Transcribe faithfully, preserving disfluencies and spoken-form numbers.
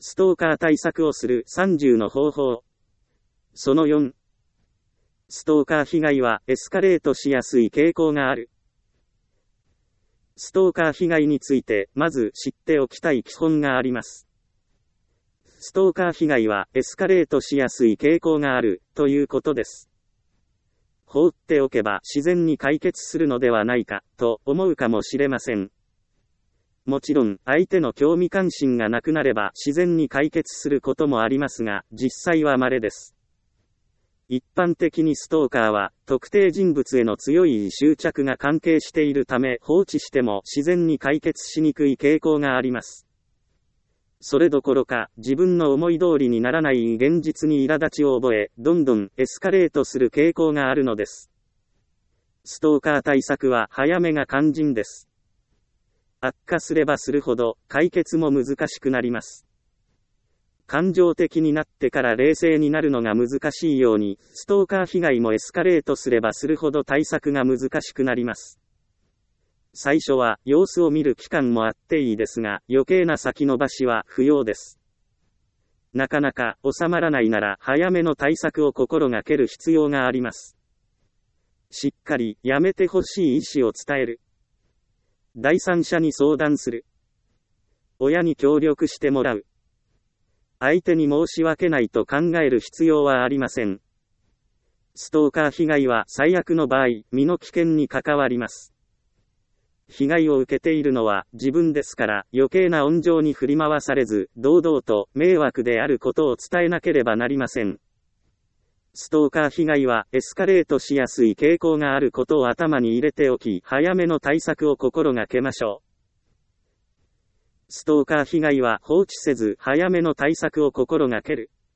ストーカー対策をするさんじゅうの方法。そのよん。ストーカー被害はエスカレートしやすい傾向がある。ストーカー被害についてまず知っておきたい基本があります。ストーカー被害はエスカレートしやすい傾向があるということです。放っておけば自然に解決するのではないかと思うかもしれません。もちろん相手の興味関心がなくなれば自然に解決することもありますが、実際は稀です。一般的にストーカーは特定人物への強い執着が関係しているため、放置しても自然に解決しにくい傾向があります。それどころか自分の思い通りにならない現実に苛立ちを覚え、どんどんエスカレートする傾向があるのです。ストーカー対策は早めが肝心です。悪化すればするほど解決も難しくなります。感情的になってから冷静になるのが難しいように、ストーカー被害もエスカレートすればするほど対策が難しくなります。最初は様子を見る期間もあっていいですが、余計な先延ばしは不要です。なかなか収まらないなら早めの対策を心がける必要があります。しっかりやめてほしい意思を伝える。第三者に相談する。親に協力してもらう。相手に申し訳ないと考える必要はありません。ストーカー被害は最悪の場合、身の危険に関わります。被害を受けているのは自分ですから、余計な温情に振り回されず、堂々と迷惑であることを伝えなければなりません。ストーカー被害はエスカレートしやすい傾向があることを頭に入れておき、早めの対策を心がけましょう。ストーカー被害は放置せず早めの対策を心がける。